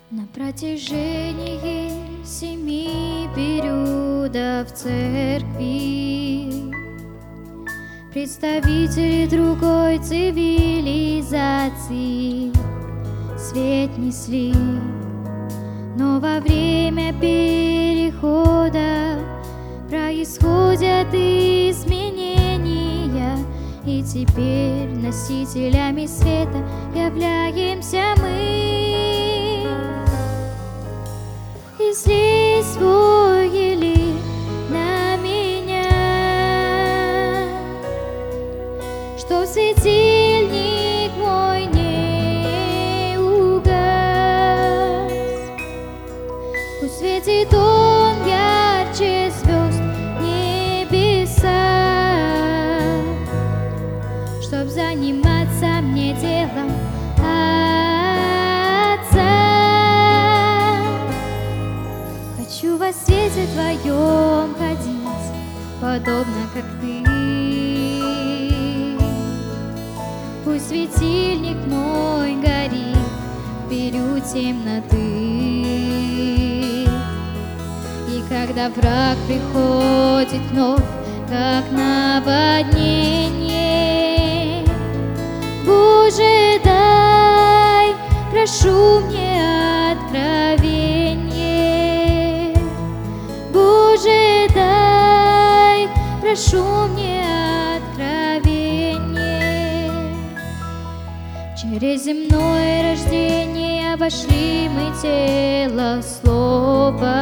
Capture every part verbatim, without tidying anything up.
На протяжении семи периодов церкви представители другой цивилизации свет несли, но во время перехода происходят изменения, и теперь носителями света являемся мы. Излей свой елей на меня, что светильник мой не угас. Пусть светит он ярче звезд небеса, чтоб заниматься мне делом Хочу во свете Твоем ходить, подобно как Ты. Пусть светильник мой горит в период темноты, и когда враг приходит вновь, как наводнение, Боже, дай, прошу мне откровение. Боже, дай, прошу мне откровение. Через земное рождение вошли мы тело слова,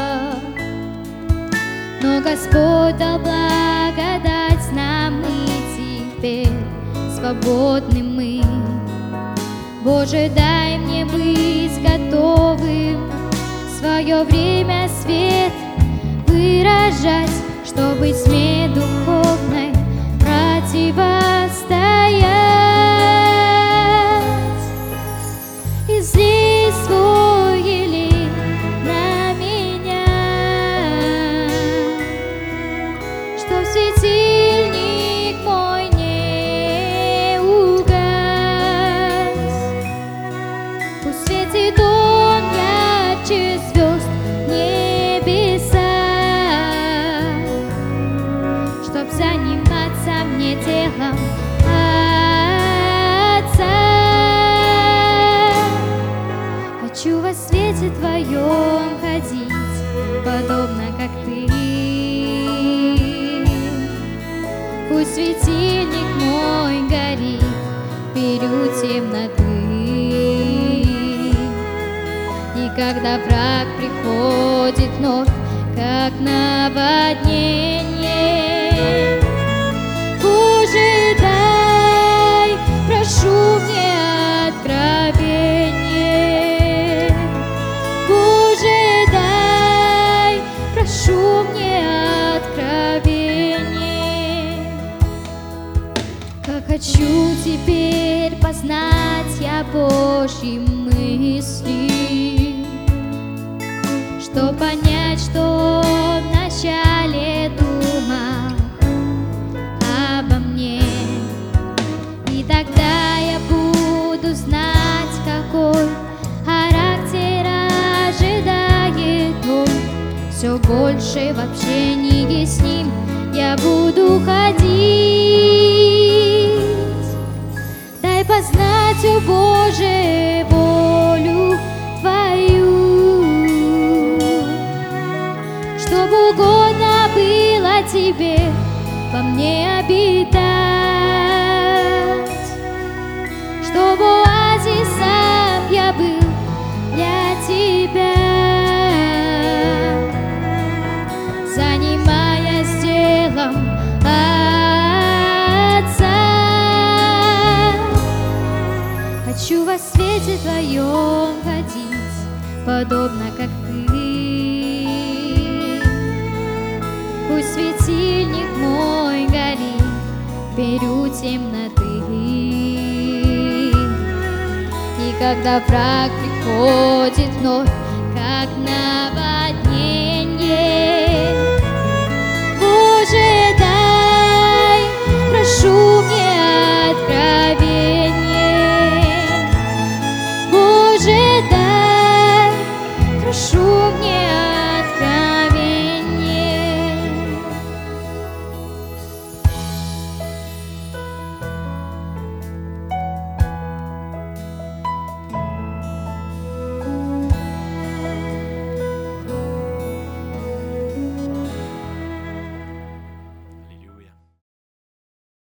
но Господь дал благодать нам, и теперь свободны мы. Боже, дай мне быть готовым в свое время свет выражать, чтобы тьме духовной противостоять. Излей свой елей на меня, чтоб светильник мой не угас. Пусть светит он ярче звезд небеса, чтоб заниматься мне делом Отца. Хочу во свете Твоем ходить, подобно как Ты. Пусть светильник мой горит в период темноты, и когда враг приходит вновь, как наводнение, Боже, дай, прошу мне откровение. Боже, дай, прошу мне откровение. Как хочу теперь познать я Божьи мысли, чтоб понять, что Он вначале думал обо мне. И тогда я буду знать, какой характер ожидает Он. Все больше в общении с Ним я буду ходить. Дай познать, о Боже, волю Твою, чтоб угодно было Тебе во мне обитать, чтоб оазисом я был для Тебя, занимаясь делом Отца. Хочу во свете Твоем ходить, подобно как Ты. Пусть светильник мой горит в период темноты, и когда враг приходит вновь, как наводнение, Боже, дай, прошу